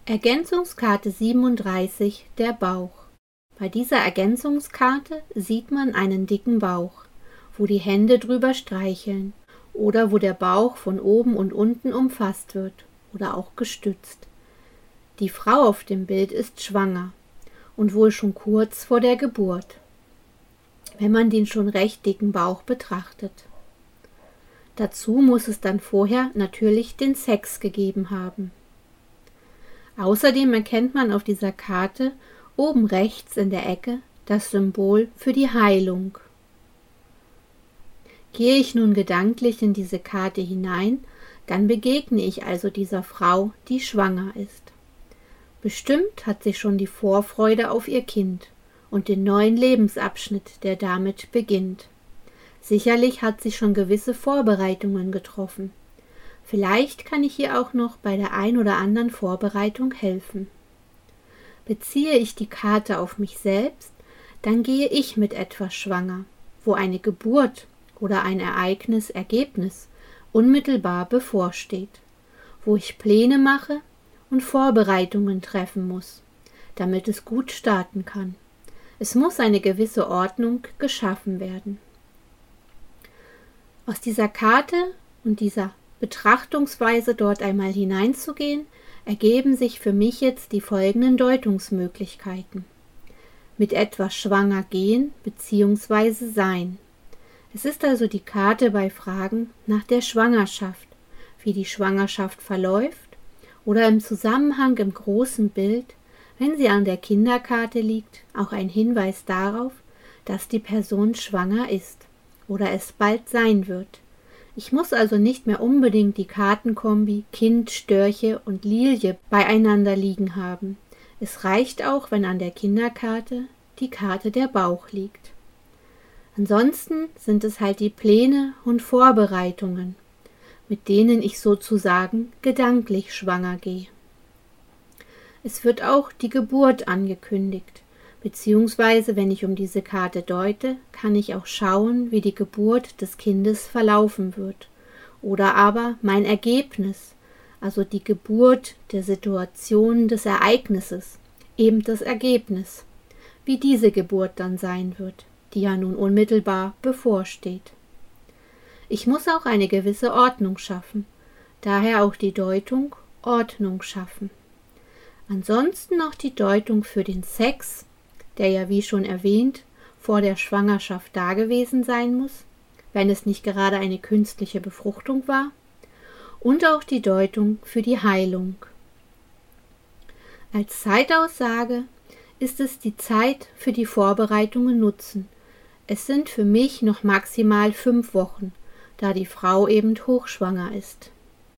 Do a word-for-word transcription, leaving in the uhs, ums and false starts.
Ergänzungskarte siebenunddreißig, der Bauch. Bei dieser Ergänzungskarte sieht man einen dicken Bauch, wo die Hände drüber streicheln oder wo der Bauch von oben und unten umfasst wird oder auch gestützt. Die Frau auf dem Bild ist schwanger und wohl schon kurz vor der Geburt, wenn man den schon recht dicken Bauch betrachtet. Dazu muss es dann vorher natürlich den Sex gegeben haben. Außerdem erkennt man auf dieser Karte oben rechts in der Ecke das Symbol für die Heilung. Gehe ich nun gedanklich in diese Karte hinein, dann begegne ich also dieser Frau, die schwanger ist. Bestimmt hat sie schon die Vorfreude auf ihr Kind und den neuen Lebensabschnitt, der damit beginnt. Sicherlich hat sie schon gewisse Vorbereitungen getroffen. Vielleicht kann ich ihr auch noch bei der ein oder anderen Vorbereitung helfen. Beziehe ich die Karte auf mich selbst, dann gehe ich mit etwas schwanger, wo eine Geburt oder ein Ereignis, Ergebnis unmittelbar bevorsteht, wo ich Pläne mache und Vorbereitungen treffen muss, damit es gut starten kann. Es muss eine gewisse Ordnung geschaffen werden. Aus dieser Karte und dieser Betrachtungsweise dort einmal hineinzugehen, ergeben sich für mich jetzt die folgenden Deutungsmöglichkeiten. Mit etwas schwanger gehen bzw. sein. Es ist also die Karte bei Fragen nach der Schwangerschaft, wie die Schwangerschaft verläuft oder im Zusammenhang im großen Bild, wenn sie an der Kinderkarte liegt, auch ein Hinweis darauf, dass die Person schwanger ist oder es bald sein wird. Ich muss also nicht mehr unbedingt die Kartenkombi Kind, Störche und Lilie beieinander liegen haben. Es reicht auch, wenn an der Kinderkarte die Karte der Bauch liegt. Ansonsten sind es halt die Pläne und Vorbereitungen, mit denen ich sozusagen gedanklich schwanger gehe. Es wird auch die Geburt angekündigt, beziehungsweise wenn ich um diese Karte deute, kann ich auch schauen, wie die Geburt des Kindes verlaufen wird. Oder aber mein Ergebnis, also die Geburt der Situation des Ereignisses, eben das Ergebnis, wie diese Geburt dann sein wird, die ja nun unmittelbar bevorsteht. Ich muss auch eine gewisse Ordnung schaffen, daher auch die Deutung Ordnung schaffen. Ansonsten noch die Deutung für den Sex, der ja wie schon erwähnt vor der Schwangerschaft dagewesen sein muss, wenn es nicht gerade eine künstliche Befruchtung war, und auch die Deutung für die Heilung. Als Zeitaussage ist es die Zeit für die Vorbereitungen nutzen. Es sind für mich noch maximal fünf Wochen, da die Frau eben hochschwanger ist.